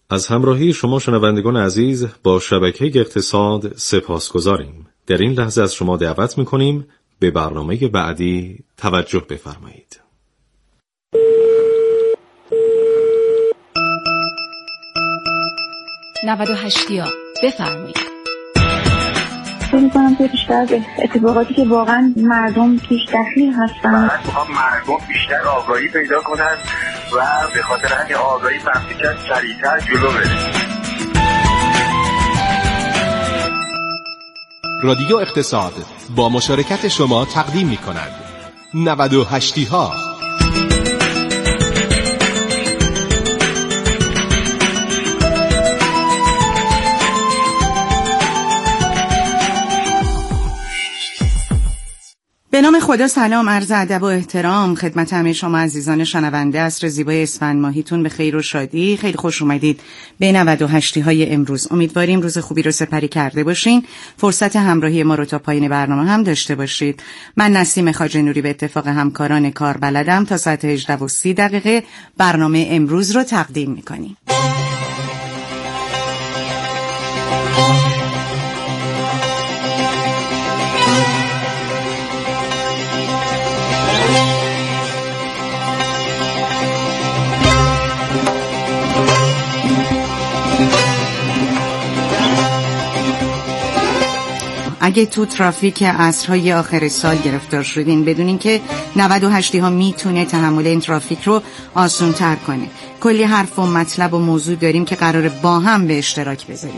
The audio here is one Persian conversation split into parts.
از همراهی شما شنوندگان عزیز با شبکه اقتصاد سپاسگزاریم. در این لحظه از شما دعوت می‌کنیم به برنامه بعدی توجه بفرمایید. بفرمایید. فکر می‌کنم که بیشتر از اتفاقاتی که واقعا مردم پیش دخیل هستن، مردم بیشتر آگاهی پیدا کنند و به خاطر همین آگاهی فهمیدن سریعتر جلو بره. رادیو اقتصاد با مشارکت شما تقدیم می‌کند 98 ها. به نام خدا سلام، عرض ادب و احترام خدمت همه شما عزیزان شنونده. عصر زیبای اسفند ماهیتون به خیر و شادی. خیلی خوش اومدید به 98 های امروز. امیدواریم روز خوبی رو سپری کرده باشین. فرصت همراهی ما رو تا پایین برنامه هم داشته باشید. من نسیم خواجه نوری به اتفاق همکاران کار بلدم تا ساعت 18:30 برنامه امروز رو تقدیم می‌کنیم. اگه تو ترافیک عصرهای آخر سال گرفتار شدین بدونین که 98 ها میتونه تحمل این ترافیک رو آسان تر کنه. کلی حرف و مطلب و موضوع داریم که قراره با هم به اشتراک بذاریم.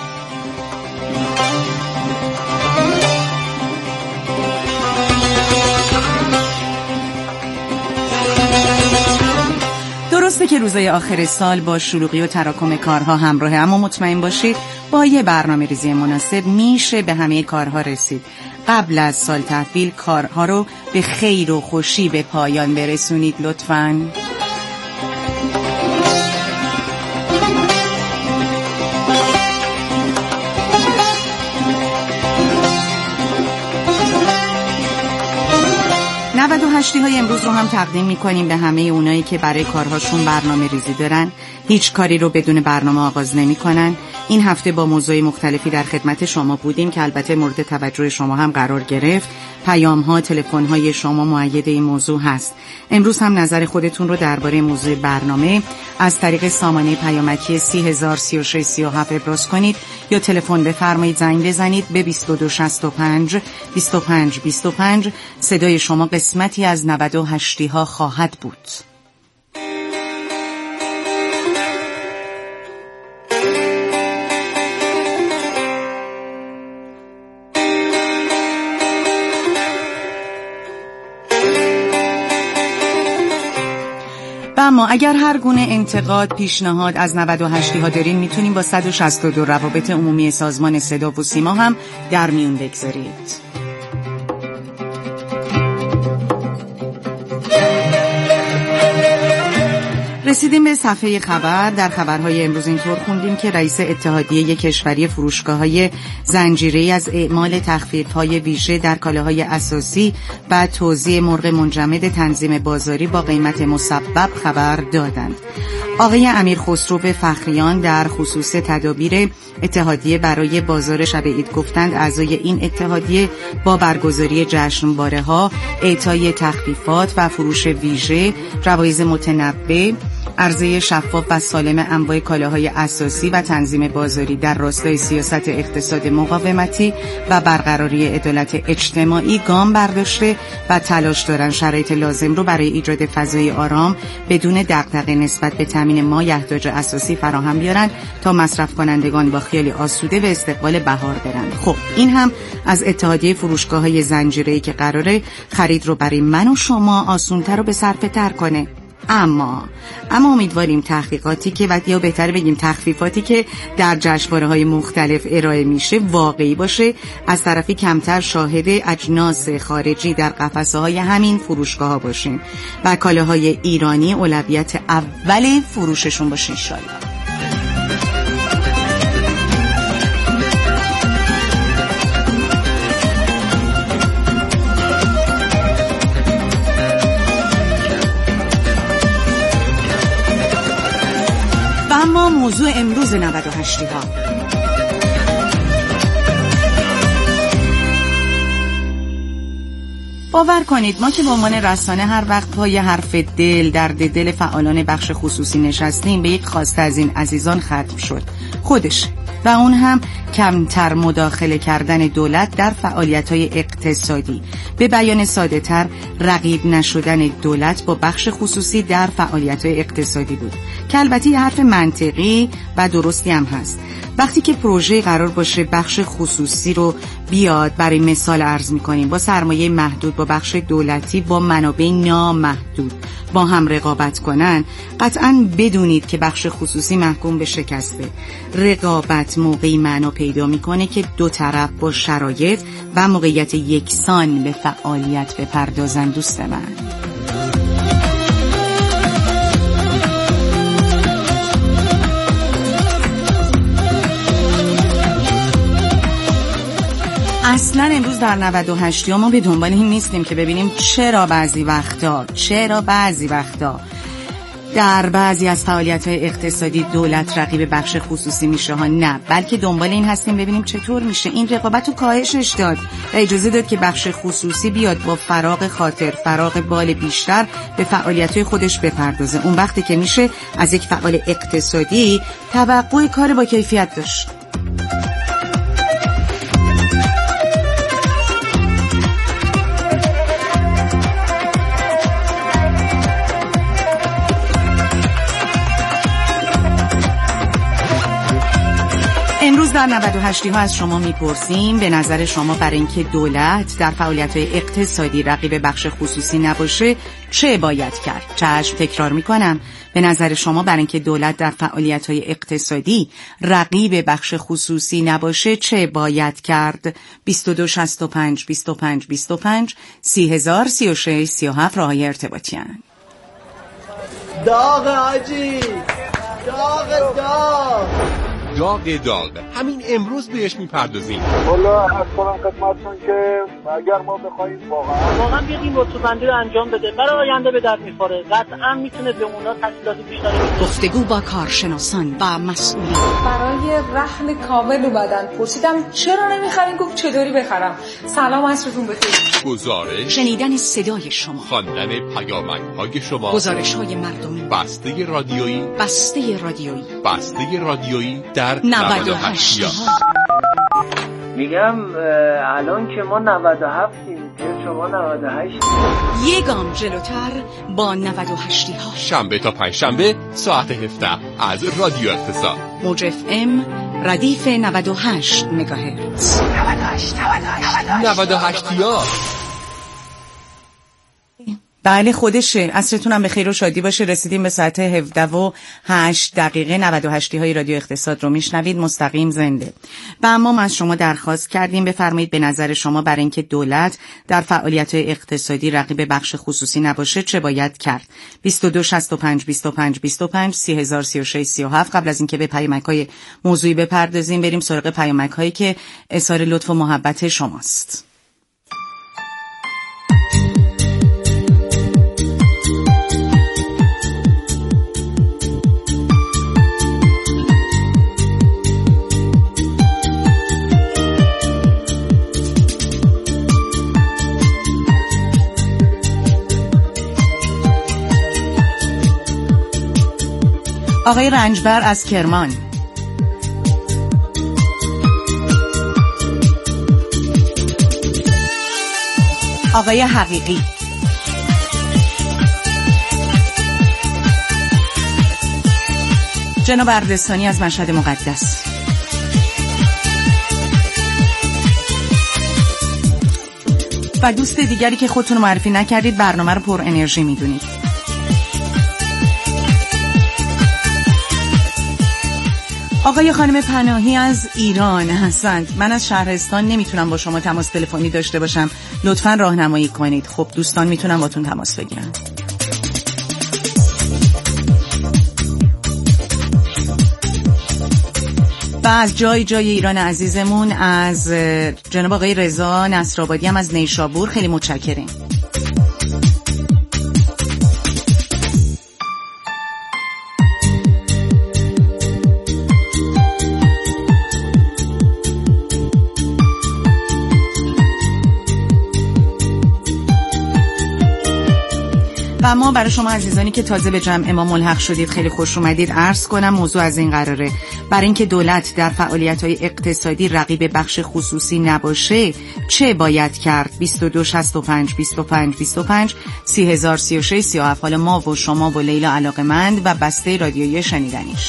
درسته که روزهای آخر سال با شلوغی و تراکم کارها همراه، اما مطمئن باشید با یه برنامه ریزی مناسب میشه به همه کارها رسید. قبل از سال تحویل کارها رو به خیر و خوشی به پایان برسونید لطفاً. های امروز رو هم تقدیم می‌کنیم به همه اونایی که برای کارهاشون برنامه ریزی دارن، هیچ کاری رو بدون برنامه آغاز نمی‌کنن. این هفته با موضوع مختلفی در خدمت شما بودیم که البته مورد توجه شما هم قرار گرفت. پیام‌ها، تلفن‌های شما مؤید این موضوع هست. امروز هم نظر خودتون رو درباره موضوع برنامه از طریق سامانه پیامکی 303637 ابراز کنید یا تلفن بفرمایید، زنگ بزنید به 2265 25 25. صدای شما قسمتی از 98 ها خواهد بود. اما اگر هر گونه انتقاد، پیشنهاد از 98 ها دارین میتونیم با 162 روابط عمومی سازمان صدا و سیما هم در میون بگذارید. رسیدیم به صفحه خبر. در خبرهای امروز اینطور خوندیم که رئیس اتحادیه کشوری فروشگاه‌های زنجیره‌ای از اعمال تخفیف‌های ویژه در کالاهای اساسی و توزیع مرغ منجمد تنظیم بازاری با قیمت مسبب خبر دادند. آقای امیر خسرو فخریان در خصوص تدابیر اتحادیه برای بازار شب عید گفتند اعضای این اتحادیه با برگزاری جشنواره‌ها، اعطای تخفیفات و فروش ویژه، جوایز متنوع، عرضه شفاف و سالم انواع کالاهای اساسی و تنظیم بازاری در راستای سیاست اقتصاد مقاومتی و برقراری عدالت اجتماعی گام برداشته و تلاش دارند شرایط لازم رو برای ایجاد فضای آرام بدون دغدغه نسبت به تامین مایحتاج اساسی فراهم بیارن تا مصرف کنندگان با خیال آسوده به استقبال بهار برند. خب این هم از اتحادیه فروشگاه‌های زنجیره‌ای که قراره خرید رو برای من و شما آسان‌تر و به صرفه تر کنه. اما امیدواریم تحقیقاتی که یا بهتر بگیم تخفیفاتی که در جشنواره‌های مختلف ارائه میشه واقعی باشه، از طرفی کمتر شاهد اجناس خارجی در قفسه‌های همین فروشگاه‌ها باشیم و کالاهای ایرانی اولویت اول فروششون باشه انشالله. موضوع امروز 98 ها. باور کنید ما که به عنوان رسانه هر وقت پای حرف دل درد دل فعالان بخش خصوصی نشستیم به یک خواسته از این عزیزان ختم شد، خودش، و اون هم کمتر مداخله کردن دولت در فعالیت‌های اقتصادی. به بیان ساده تر، رقیب نشدن دولت با بخش خصوصی در فعالیت‌های اقتصادی بود که البته یه حرف منطقی و درستی هم هست. وقتی که پروژه قرار باشه بخش خصوصی رو بیاد، برای مثال عرض می‌کنیم، با سرمایه محدود با بخش دولتی با منابع نامحدود با هم رقابت کنن، قطعاً بدونید که بخش خصوصی محکوم به شکسته. رقابت موقعی معنا پیدا میکنه که دو طرف با شرایط و موقعیت یکسان به فعالیت بپردازن. دوست من، اصلا امروز در 98 ما به دنبال این نیستیم که ببینیم چرا بعضی وقتا در بعضی از فعالیت‌های اقتصادی دولت رقیب بخش خصوصی میشه ها. نه، بلکه دنبال این هستیم ببینیم چطور میشه این رقابت رو کاهشش داد و اجازه داد که بخش خصوصی بیاد با فراغ خاطر، فراغ بال بیشتر به فعالیت‌های خودش بپردازه. اون وقتی که میشه از یک فعال اقتصادی توقع کار با کیفیت داشت. امروز در 98 ها از شما میپرسیم به نظر شما برای اینکه دولت در فعالیت‌های اقتصادی رقیب بخش خصوصی نباشه چه باید کرد؟ چشم، تکرار میکنم، به نظر شما برای اینکه دولت در فعالیت‌های اقتصادی رقیب بخش خصوصی نباشه چه باید کرد؟ 22 65 25 25 30000 36 37 راههای ارتباطی هستند. داغ حاجی، داغ همین امروز بهش میپردازیم. والا از کنم خدمتتون که اگر ما بخوایم واقعا بیاد این رطوبندی رو انجام بده، برای آینده به درد میخوره، قطعا میتونه به اونا تسهیلات بیشتری بده. گفتگو با کارشناسان و مسئولین. برای رحم کامل بدن پرسیدم چرا نمیخرین؟ گفت چطوری بخرم؟ سلام، عصرتون بخیر. گزارش، شنیدن صدای شما، خواندن پیامک‌های شما، گزارش‌های مردمی، بسته رادیویی در 98 ها. میگم الان که ما 97یم، شما 98. یه گام جلوتر با 98 ها. شنبه تا پنجشنبه ساعت 17 از رادیو اقتصاد، موج اف ام ردیف 98 مگاهرتز. 98 ها. بله خودشه. عصرتون هم به خیر و شادی باشه. رسیدیم به ساعت 17:08. 98 های رادیو اقتصاد رو میشنوید مستقیم زنده. و اما از شما درخواست کردیم بفرمایید به نظر شما برای اینکه دولت در فعالیت‌های اقتصادی رقیب بخش خصوصی نباشه چه باید کرد؟ 22 65 25 25 30000 36 37. قبل از اینکه به پیامک‌های موضوعی بپردازیم بریم سراغ پیامک‌هایی که اظهار لطف و محبت شماست. آقای رنجبر از کرمان. آقای حقیقی. جناب اردستانی از مشهد مقدس. و دوست دیگری که خودتون معرفی نکردید، برنامه رو پر انرژی میدونید. آقای خانم پناهی از ایران هستند. من از شهرستان نمیتونم با شما تماس تلفنی داشته باشم، لطفاً راهنمایی کنید. خب دوستان میتونم باتون تماس بگیرم. و از جای ایران عزیزمون از جناب آقای رضا نصرآبادی هم از نیشابور خیلی متشکرم. و ما برای شما عزیزانی که تازه به جمع ما ملحق شدید خیلی خوش اومدید. عرض کنم موضوع از این قراره: برای اینکه دولت در فعالیت‌های اقتصادی رقیب بخش خصوصی نباشه چه باید کرد؟ 22 65 25 25 3036 37. حالا ما و شما و لیلا علاقه‌مند و بسته رادیویی شنیدنیش.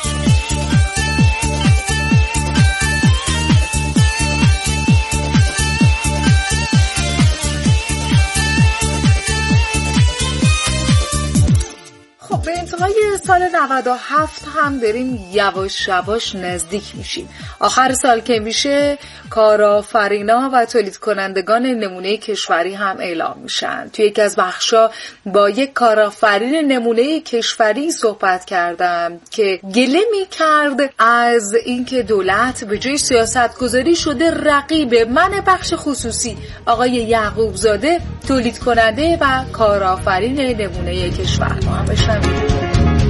سال 97 هم داریم یواش یواش نزدیک میشیم. آخر سال که میشه کارآفرینا و تولید کنندگان نمونه کشوری هم اعلام میشن. توی یکی از بخشا با یک کارآفرین نمونه کشوری صحبت کردم که گله میکرد از اینکه دولت به جای سیاست گذاری شده رقیب من بخش خصوصی. آقای یعقوب زاده تولید کننده و کارآفرین نمونه کشور. ما هم بشنویم.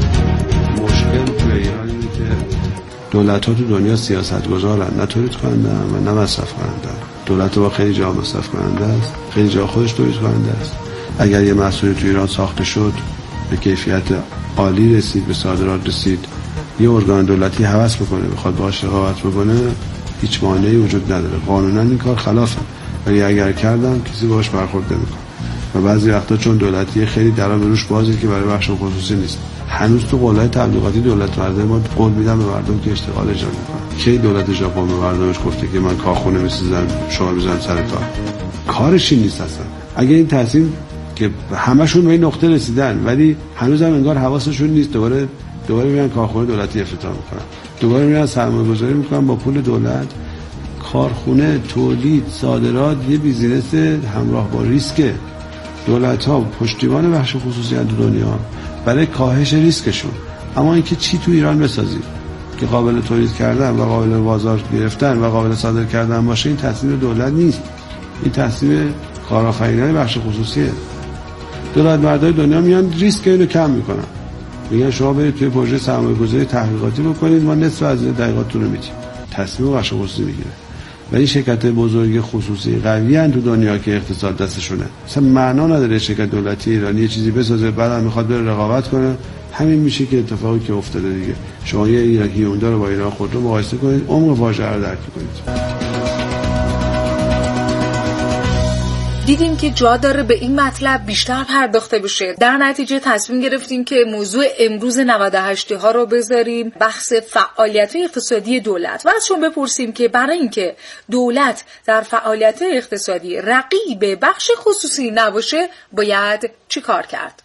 مشکل توی ایران اینه که دولت‌ها تو دنیا سیاست‌گذارن، نه تولید کننده و نه مصرف کننده. دولت با خیلی جا مصرف کننده است، خیلی جا خودش تولید کننده است. اگر یه محصولی تو ایران ساخته شد به کیفیت عالی رسید، به صادرات رسید، یه ارگان دولتی هوس بکنه بخواد باهاش رقابت بکنه، هیچ مانعی وجود نداره. قانونا این کار خلافه، ولی اگر کردن کسی باهاش برخورد نمی‌کنه. و بعضی وقتا چون دولتی خیلی درام روش بازی که برای بخش خصوصی نیست. هنوز تو قولای تبلیغاتی دولت مردم ما قول میدن به مردم که اشتغال اجرا میکنن. کی دولت ژاپن به مردمش گفته که من کارخونه میسازم شما بزنید سر کار؟ کارش این نیست اصلا. اگه این تصمیم که همشون به این نقطه رسیدن ولی هنوز هم انگار حواسشون نیست، دوباره میرن کارخونه دولتی افتتاح میکنن، دوباره میرن سرمایه‌گذاری میکنن با پول دولت. کارخونه، تولید، صادرات یه بیزینس همراه با ریسکه. دولت‌ها پشتیبان بخش خصوصی در دنیا برای کاهش ریسکشون. اما اینکه چی تو ایران بسازیم که قابل تولید کردن و قابل بازار گرفتن و قابل صادر کردن باشه، این تصمیم دولت نیست، این تصمیم کارآفرینان بخش خصوصیه. دولت مردای دنیا میان ریسک اینو کم میکنن، میگن شما برید توی پروژه سرمایه‌گذاری تحقیقاتی بکنید، ما نصف از دقیقاتون رو میدیم. تصمیم بخش خصوصی میگیره. ولی شرکت بزرگ خصوصی قوی ان تو دنیا که اقتصاد دستشونه. مثلا معنا نداره شرکت دولتی ایرانی یه چیزی بسازه بعدم میخواد بره رقابت کنه. همین میشه که اتفاقی که افتاده دیگه. شما یه ایران هیوندای رو با ایران خودرو مقایسه کنید، عمق واژه رو درک کنید. دیدیم که جا داره به این مطلب بیشتر پرداخته بشه. در نتیجه تصمیم گرفتیم که موضوع امروز 98 ها رو بذاریم بحث فعالیت اقتصادی دولت و ازشون بپرسیم که برای اینکه دولت در فعالیت اقتصادی رقیب بخش خصوصی نباشه باید چی کار کرد؟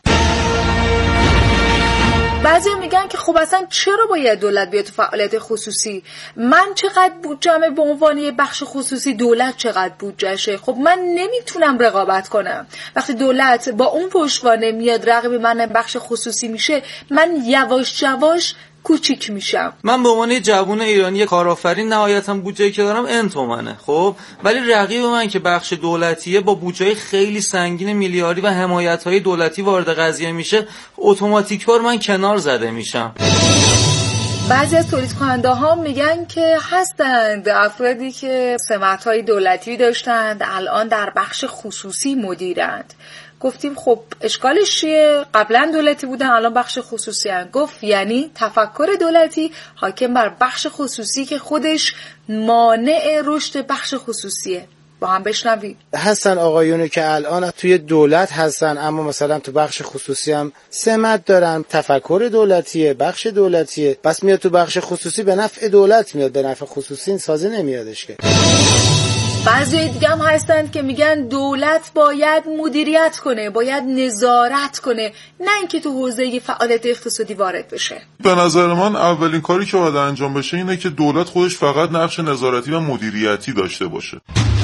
بعضی میگن که خب اصلا چرا باید دولت بیاد تو فعالیت خصوصی؟ من چقدر بودجه‌مه به عنوان یه بخش خصوصی، دولت چقدر بودجهشه؟ خب من نمیتونم رقابت کنم. وقتی دولت با اون پشتوانه میاد رقیب من بخش خصوصی میشه، من یواش یواش کوچیک میشم. من به عنوان یه جوون ایرانی کارآفرین نهایتاً بودجه‌ای که دارم n تومنه، خب ولی رقیب من که بخش دولتیه با بودجه خیلی سنگین میلیاردی و حمایت‌های دولتی وارد قضیه میشه، اتوماتیک‌وار من کنار زده میشم. بعضی از تولید کننده ها میگن که هستند افرادی که سمت‌های دولتی داشتند الان در بخش خصوصی مدیرند. گفتیم خب اشکالش چیه؟ قبلا دولتی بودن الان بخش خصوصی هن. گفت یعنی تفکر دولتی حاکم بر بخش خصوصی که خودش مانع رشد بخش خصوصیه. با هم بشنویم. هستن آقایونی که الان توی دولت هستن اما مثلا تو بخش خصوصی هم سمت دارن، تفکر دولتیه، بخش دولتیه، بس میاد تو بخش خصوصی به نفع دولت میاد، به نفع خصوصی این سازه نمیادش که. بعضی دیگه هم هستند که میگن دولت باید مدیریت کنه، باید نظارت کنه، نه اینکه تو حوزه فعالیت اقتصادی وارد بشه. به نظر من اولین کاری که باید انجام بشه اینه که دولت خودش فقط نقش نظارتی و مدیریتی داشته باشه.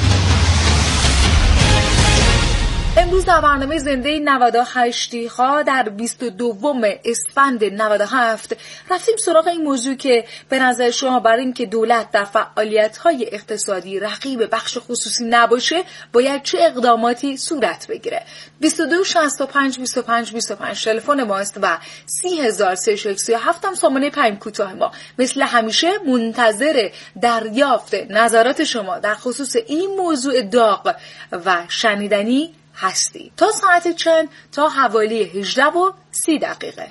امروز در برنامه زنده 98 ها در 22 اسفند 97 رفتیم سراغ این موضوع که به نظر شما برای اینکه دولت در فعالیت‌های اقتصادی رقیب بخش خصوصی نباشه باید چه اقداماتی صورت بگیره. 22 65 25 25 تلفن ماست و 30367 هم سامانه پیام کوتاه ما. مثل همیشه منتظر دریافت نظرات شما در خصوص این موضوع داغ و شنیدنی هستی. تا ساعت چند؟ تا حوالی 18:30.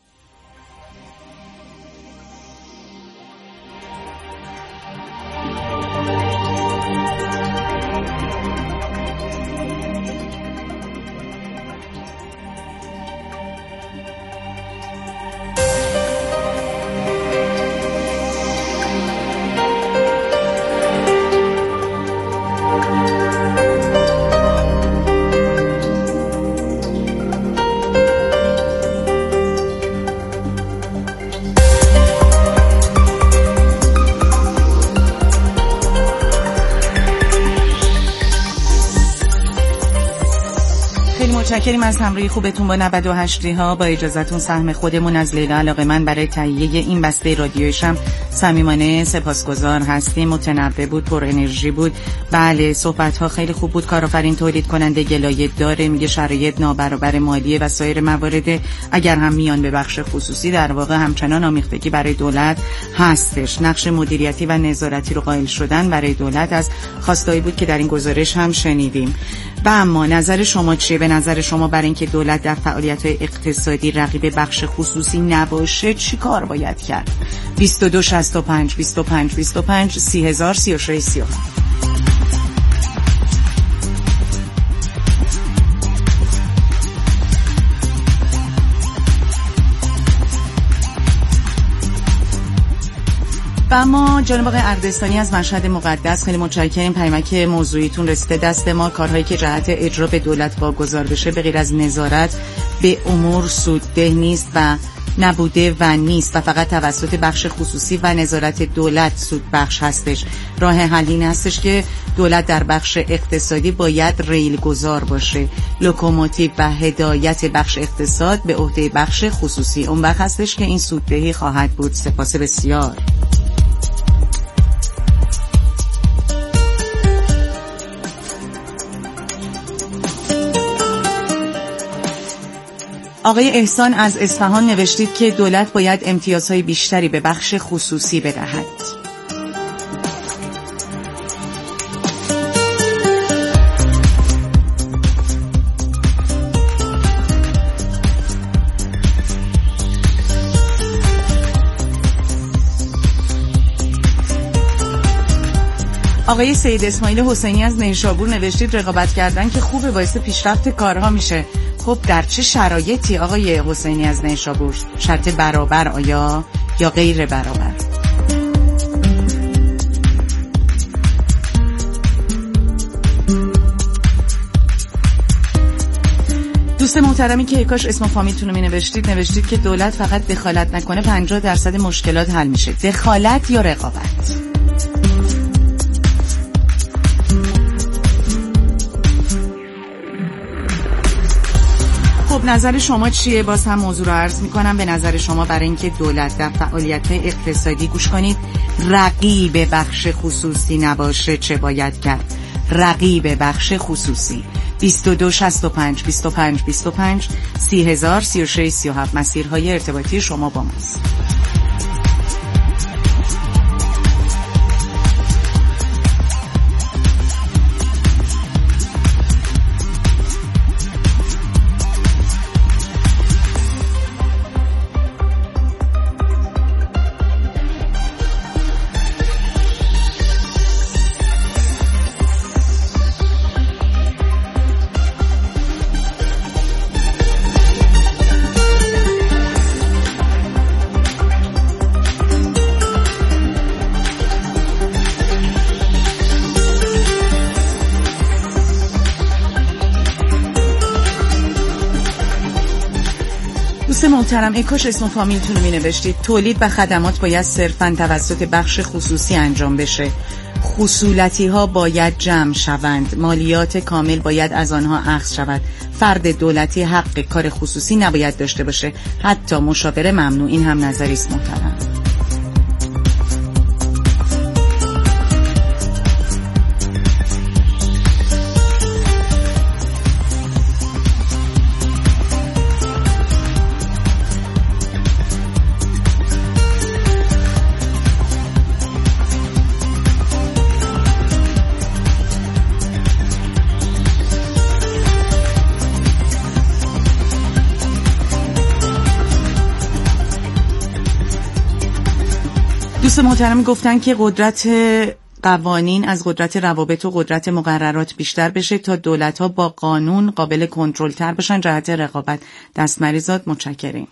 متشکریم از همراهی خوبتون با 98 ها. با اجازهتون سهم خودمون از لیلا علاقه‌مند برای تهیه این بسته رادیویشم صمیمانه سپاسگزار هستیم. متنوع بود، پر انرژی بود. بله، صحبت ها خیلی خوب بود. کارآفرین تولید کننده گلایه داره، میگه شرایط نابرابر مالی و سایر موارد اگر هم میان به بخش خصوصی در واقع همچنان آمیختگی برای دولت هستش. نقش مدیریتی و نظارتی رو قائل شدن برای دولت از خواستایی بود که در این گزارش هم شنیدیم. و اما نظر شما چیه؟ به نظر شما برای اینکه دولت در فعالیت‌های اقتصادی رقیب بخش خصوصی نباشه چی کار باید کرد؟ 2265 25 25 30,000 36 37. و اما جناب آقای اردستانی از مشهد مقدس، خیلی متشکرم. پیامک موضوعیتون رسیده دست ما. کارهایی که جهت اجرا به دولت واگذار بشه به غیر از نظارت به امور سودده نیست و نبوده و نیست و فقط توسط بخش خصوصی و نظارت دولت سود بخش هستش. راه حل این هستش که دولت در بخش اقتصادی باید ریل گذار باشه، لوکوموتیو و هدایت بخش اقتصاد به عهده بخش خصوصی. اون وقت هستش که این سوددهی خواهد بود. سپاس بسیار. آقای احسان از اصفهان نوشتید که دولت باید امتیازهای بیشتری به بخش خصوصی بدهد. آقای سید اسماعیل حسینی از نیشابور نوشتید رقابت کردن که خوبه، باعث پیشرفت کارها میشه. خب در چه شرایطی آقای حسینی از نیشابور؟ شرط برابر آیا یا غیر برابر؟ دوست محترمی که کاش اسم و فامیلتون رو نوشتید که دولت فقط دخالت نکنه 50% مشکلات حل میشه. دخالت یا رقابت؟ خب نظر شما چیه؟ باز هم موضوع رو عرض میکنم. به نظر شما برای اینکه دولت در فعالیت اقتصادی، گوش کنید، رقیب بخش خصوصی نباشه چه باید کرد؟ رقیب بخش خصوصی. 2265 25 25 30,000 36 37 مسیرهای ارتباطی شما با ماست. محترم ایکاش اسم و فامیلتون رو می-نوشتید. تولید و خدمات باید صرفاً توسط بخش خصوصی انجام بشه. خصولتی ها باید جمع شوند. مالیات کامل باید از آنها اخذ شود. فرد دولتی حق کار خصوصی نباید داشته باشه. حتی مشاوره ممنوع. این هم نظری است محترم. دوست محترم گفتن که قدرت قوانین از قدرت روابط و قدرت مقررات بیشتر بشه تا دولت‌ها با قانون قابل کنترل تر بشن جهت رقابت. دستمریزاد متشکریم.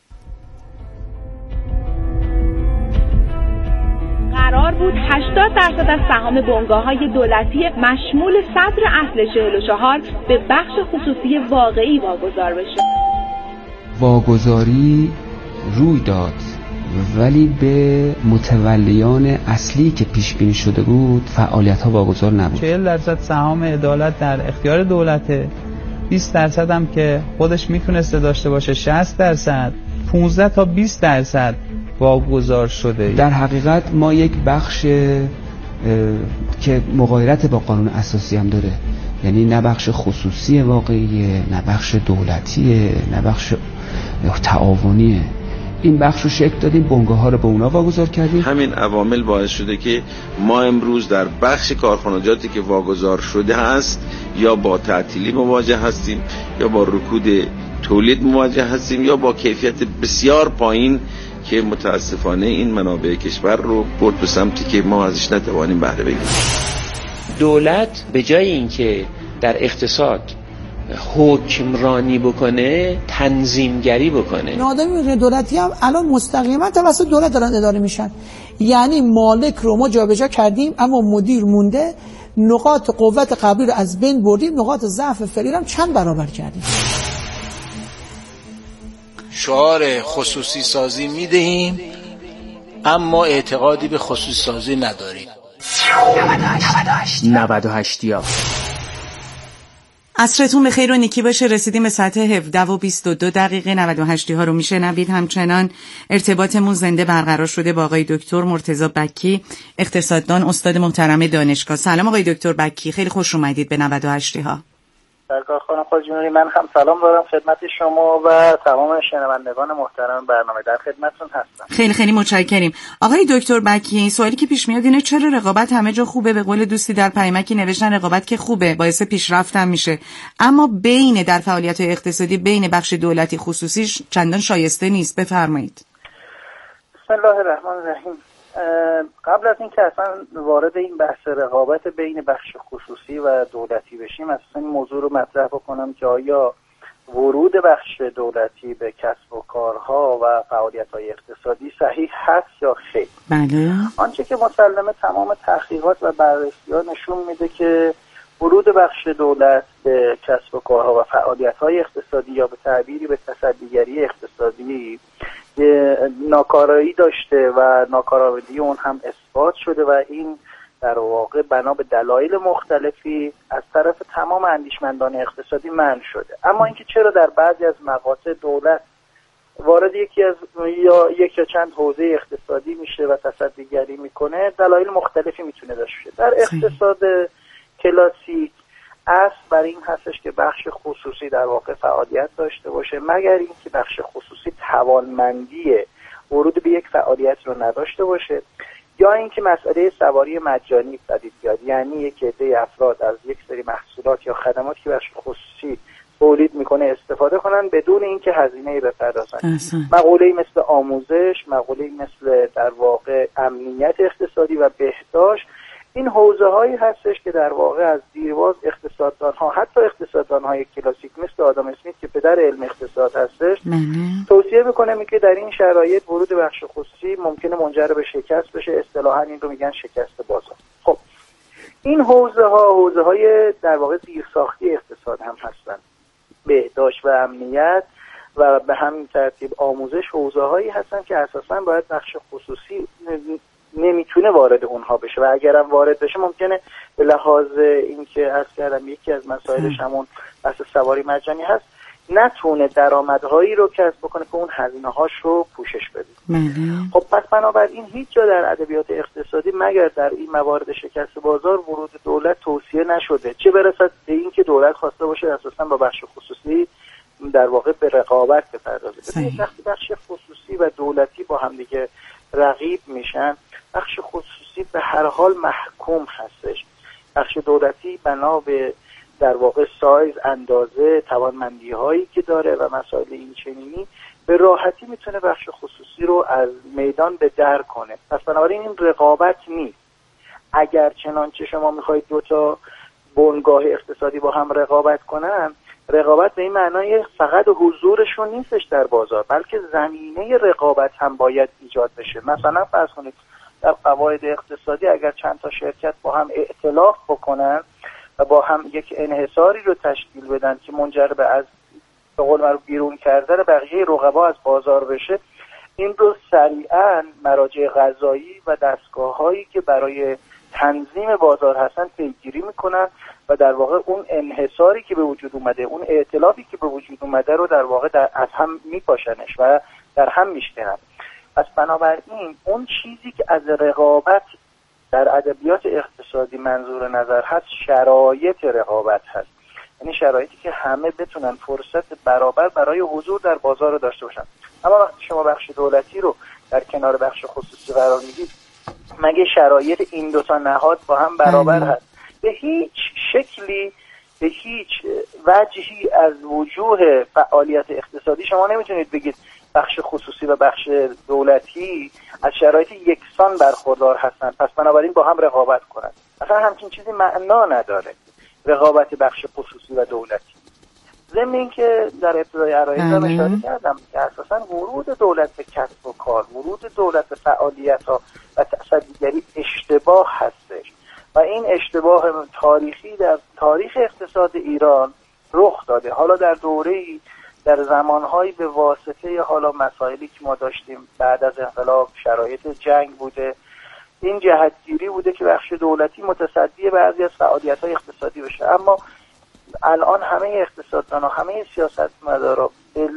قرار بود 80% از سهام بنگاه‌های دولتی مشمول صدر اصل 44 به بخش خصوصی واقعی واگذار بشه. واگذاری روی داد ولی به متولیان اصلی که پیش بینی شده بود فعالیت‌ها واگذار نبود. 40% سهام عدالت در اختیار دولته، 20% هم که خودش میتونسته داشته باشه، 60%، 15 تا 20% واگذار شده. در حقیقت ما یک بخش که مغایرت با قانون اساسی هم داره، یعنی نه بخش خصوصی واقعیه، نه بخش دولتیه، نه بخش تعاونیه. این بخش رو شکل دادیم، بنگاه ها رو به اونا واگذار کردیم. همین عوامل باعث شده که ما امروز در بخش کارخانجاتی که واگذار شده هست یا با تعطیلی مواجه هستیم، یا با رکود تولید مواجه هستیم، یا با کیفیت بسیار پایین که متاسفانه این منابع کشور رو برد به سمتی که ما ازش نتوانیم بهره بگیریم. دولت به جای اینکه در اقتصاد حکمرانی بکنه، تنظیمگری بکنه. آدمی دولتی هم الان مستقیما توسط دولت دارن اداره میشن، یعنی مالک رو ما جابجا کردیم اما مدیر مونده، نقاط قوت قبلی رو از بین بردیم، نقاط ضعف فعلی رو هم چند برابر کردیم. شعار خصوصی سازی میدهیم اما اعتقادی به خصوصی سازی نداریم. 98 یا عصرتون به خیر و نیکی باشه. رسیدیم به ساعت 17 و 22 دقیقه. 98 ها رو میشنوید. همچنان ارتباطمون زنده برقرار شده با آقای دکتر مرتضی بکی، اقتصاددان، استاد محترم دانشگاه. سلام آقای دکتر بکی، خیلی خوش اومدید به 98 ها. سرکار خانم خواجه‌نوری، من هم سلام دارم خدمت شما و تمام شنوندگان محترم برنامه. در خدمتتون هستم. خیلی خیلی متشکریم. آقای دکتر بکی، سوالی که پیش میاد اینه چرا رقابت همه جا خوبه؟ به قول دوستی در پیامکی نوشتن رقابت که خوبه، باعث پیشرفت هم میشه، اما بین در فعالیت اقتصادی بین بخش دولتی خصوصیش چندان شایسته نیست. بفرمایید. بسم الله الرحمن الرحیم. قبل از اینکه اصلا وارد این بحث رقابت بین بخش خصوصی و دولتی بشیم، اصلا این موضوع رو مطرح بکنم که آیا ورود بخش دولتی به کسب و کارها و فعالیت‌های اقتصادی صحیح هست یا خیر؟ بله. آنچه که مسلمه تمام تحقیقات و بررسی‌ها نشون میده که ورود بخش دولت به کسب و کارها و فعالیت‌های اقتصادی یا به تعبیری به تصدیگری اقتصادی ناکارایی داشته و ناکارآمدی اون هم اثبات شده و این در واقع بنا به دلایل مختلفی از طرف تمام اندیشمندان اقتصادی منع شده. اما اینکه چرا در بعضی از مقاطع دولت وارد یک یا چند حوزه اقتصادی میشه و تصدیگری میکنه، دلایل مختلفی میتونه داشته. در اقتصاد کلاسیک اصل بر این هستش که بخش خصوصی در واقع فعالیت داشته باشه، مگر اینکه بخش خصوصی توانمندی ورود به یک فعالیت رو نداشته باشه، یا اینکه مسئله سواری مجانی پدید بیاد، یعنی یک عده افراد از یک سری محصولات یا خدمات که بخش خصوصی تولید میکنه استفاده کنن بدون اینکه هزینه‌ای بپردازن. مقوله‌ای مثل آموزش، مقوله‌ای مثل در واقع امنیت اقتصادی و بهداشت، این حوزه‌هایی هستش که در واقع از دیرباز اقتصاددان‌ها، حتی اقتصاددان‌های کلاسیک مثل آدام اسمیت که پدر علم اقتصاد هستش، توصیه می‌کنه که در این شرایط ورود بخش خصوصی ممکنه منجر به شکست بشه. اصطلاحاً این رو میگن شکست بازار. خب این حوزه‌های در واقع زیرساختی اقتصاد هم هستن. بهداشت و امنیت و به همین ترتیب آموزش حوزه‌هایی هستن که اساساً باید بخش خصوصی نمیتونه وارد اونها بشه و اگرم وارد بشه ممکنه به لحاظ اینکه عرض کردم یکی از مسائلش همون بحث سواری مجانی هست، نتونه درآمدهایی رو کسب بکنه که اون هزینه‌هاش رو پوشش بده. خب پس بنابراین هیچ جا در ادبیات اقتصادی مگر در این موارد شکست بازار ورود دولت توصیه نشده، چه برسد به این که دولت خواسته باشه اساساً با بخش خصوصی در واقع به رقابت بپردازه. وقتی بخش خصوصی و دولتی با هم دیگه رقیب میشن، بخش خصوصی به هر حال محکوم هستش. بخش دولتی بنا به در واقع سایز، اندازه، توانمندی هایی که داره و مسائل این چنینی به راحتی میتونه بخش خصوصی خصوصی رو از میدان به در کنه. پس بنابراین این رقابت نیست. اگر چنانچه شما میخواید دو تا بنگاه اقتصادی با هم رقابت کنن، رقابت به این معنای فقط حضورشون نیستش در بازار، بلکه زمینه رقابت هم باید ایجاد بشه. مثلا فرض کنید در قواعد اقتصادی اگر چند تا شرکت با هم ائتلاف بکنن و با هم یک انحصاری رو تشکیل بدن که منجر به از به قول معروف بیرون کردن بقیه رقبا از بازار بشه، این رو سریعا مراجع قضایی و دستگاه‌هایی که برای تنظیم بازار هستن پیگیری میکنن و در واقع اون انحصاری که به وجود اومده، اون ائتلافی که به وجود اومده رو در واقع از هم میپاشنش و در هم میشکنن. پس بنابراین اون چیزی که از رقابت در ادبیات اقتصادی منظور نظر هست، شرایط رقابت هست. یعنی شرایطی که همه بتونن فرصت برابر برای حضور در بازار رو داشته باشن. اما وقتی شما بخش دولتی رو در کنار بخش خصوصی قرار میدید، مگه شرایط این دو تا نهاد با هم برابر هست؟ به هیچ شکلی، به هیچ وجهی از وجوه فعالیت اقتصادی شما نمیتونید بگید بخش خصوصی و بخش دولتی از شرایط یکسان برخوردار هستند، پس بنابراین با هم رقابت کنند. اصلا همچین چیزی معنا نداره رقابت بخش خصوصی و دولتی. ضمن اینکه در ابتدای عرایضم اشاره کردم که اساسا ورود دولت به کسب و کار، ورود دولت به فعالیت‌ها و تصدیگری اشتباه هستش و این اشتباه تاریخی در تاریخ اقتصاد ایران رخ داده. حالا در دوره‌ای، در زمانهایی به واسطه حالا مسائلی که ما داشتیم بعد از انقلاب، شرایط جنگ بوده، این جهتگیری بوده که بخش دولتی متصدی بعضی از فعالیت‌های اقتصادی بشه. اما الان همه اقتصاددان و همه سیاستمدارا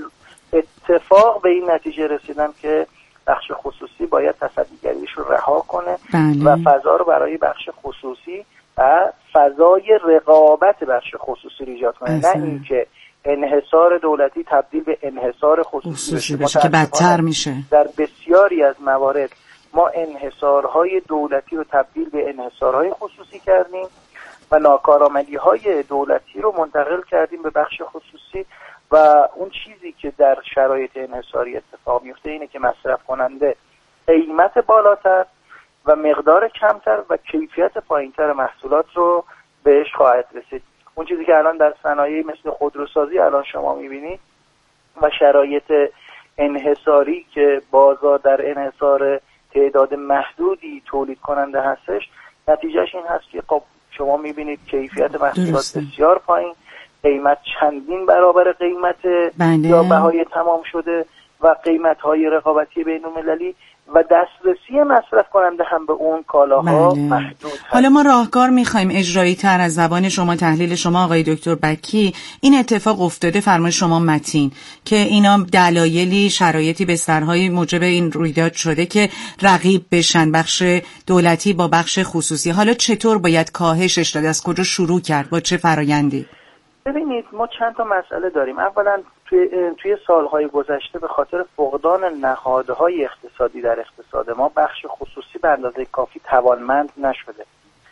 اتفاق به این نتیجه رسیدن که بخش خصوصی باید تصدیگریش رو رها کنه و فضا رو برای بخش خصوصی و فضای رقابت بخش خصوصی رو ایجاد کنه، نه اینکه انحصار دولتی تبدیل به انحصار خصوصی بشه که بدتر میشه. در بسیاری از موارد ما انحصارهای دولتی رو تبدیل به انحصارهای خصوصی کردیم و ناکارآمدی‌های دولتی رو منتقل کردیم به بخش خصوصی و اون چیزی که در شرایط انحصاری اتفاق میفته اینه که مصرف کننده قیمت بالاتر و مقدار کمتر و کیفیت پایینتر محصولات رو بهش خواهد رسید. اون چیزی که الان در صنایع مثل خودروسازی الان شما میبینید و شرایط انحصاری که بازار در انحصار تعداد محدودی تولید کننده هستش، نتیجهش این هست که خب شما میبینید کیفیت محصولات بسیار پایین، قیمت چندین برابر قیمت یا بهای تمام شده و قیمت‌های رقابتی بین‌المللی و دسترسی مصرف کننده هم به اون کالاها محدود هست. حالا ما راهکار می‌خوایم اجرایی تر از زبان شما، تحلیل شما آقای دکتر بکی. این اتفاق افتاده، فرمای شما متین، که اینا دلایلی، شرایطی، بسترهای موجب این رویداد شده که رقیب بشن بخش دولتی با بخش خصوصی. حالا چطور باید کاهشش داد؟ از کجا شروع کرد؟ با چه فرایندی؟ ببینید ما چند تا مسئله داریم. اولا توی سالهای گذشته به خاطر فقدان نهادهای اقتصادی در اقتصاد ما بخش خصوصی به اندازه کافی توانمند نشده.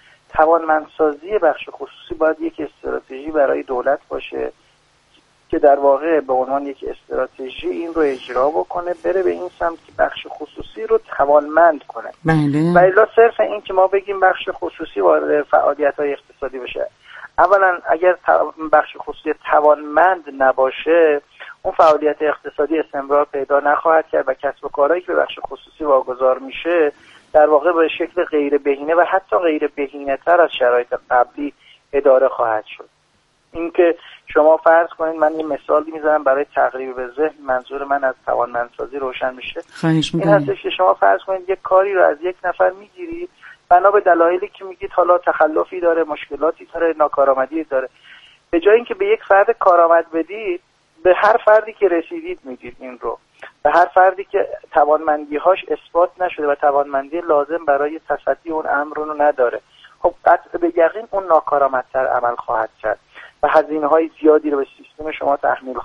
توانمندسازی بخش خصوصی باید یک استراتژی برای دولت باشه که در واقع به عنوان یک استراتژی این رو اجرا بکنه، بره به این سمت که بخش خصوصی رو توانمند کنه. و الا صرف این که ما بگیم بخش خصوصی وارد فعالیت‌های اقتصادی بشه، اولا اگر بخش خصوصی توانمند نباشه اون فعالیت اقتصادی استمرار پیدا نخواهد کرد و کسب و کارهایی که به بخش خصوصی واگذار میشه در واقع به شکل غیر بهینه و حتی غیر بهینه تر از شرایط قبلی اداره خواهد شد. اینکه شما فرض کنید، من یه مثالی میزنم برای تقریب به ذهن، منظور من از توانمندسازی روشن میشه. این هستش که شما فرض کنید یک کاری رو از یک نفر میگیرید بنا به دلایلی که میگید حالا تخلفی داره، مشکلاتی داره، ناکارآمدی داره، به جای اینکه به یک فرد کارآمد بدید، به هر فردی که رسیدید میدید این رو، به هر فردی که توانمندی‌هاش اثبات نشده و توانمندی لازم برای تصدی اون امر رو نداره، خب قطع به یقین اون ناکارآمدتر عمل خواهد کرد و هزینه‌های زیادی رو به سیستم شما تحمیل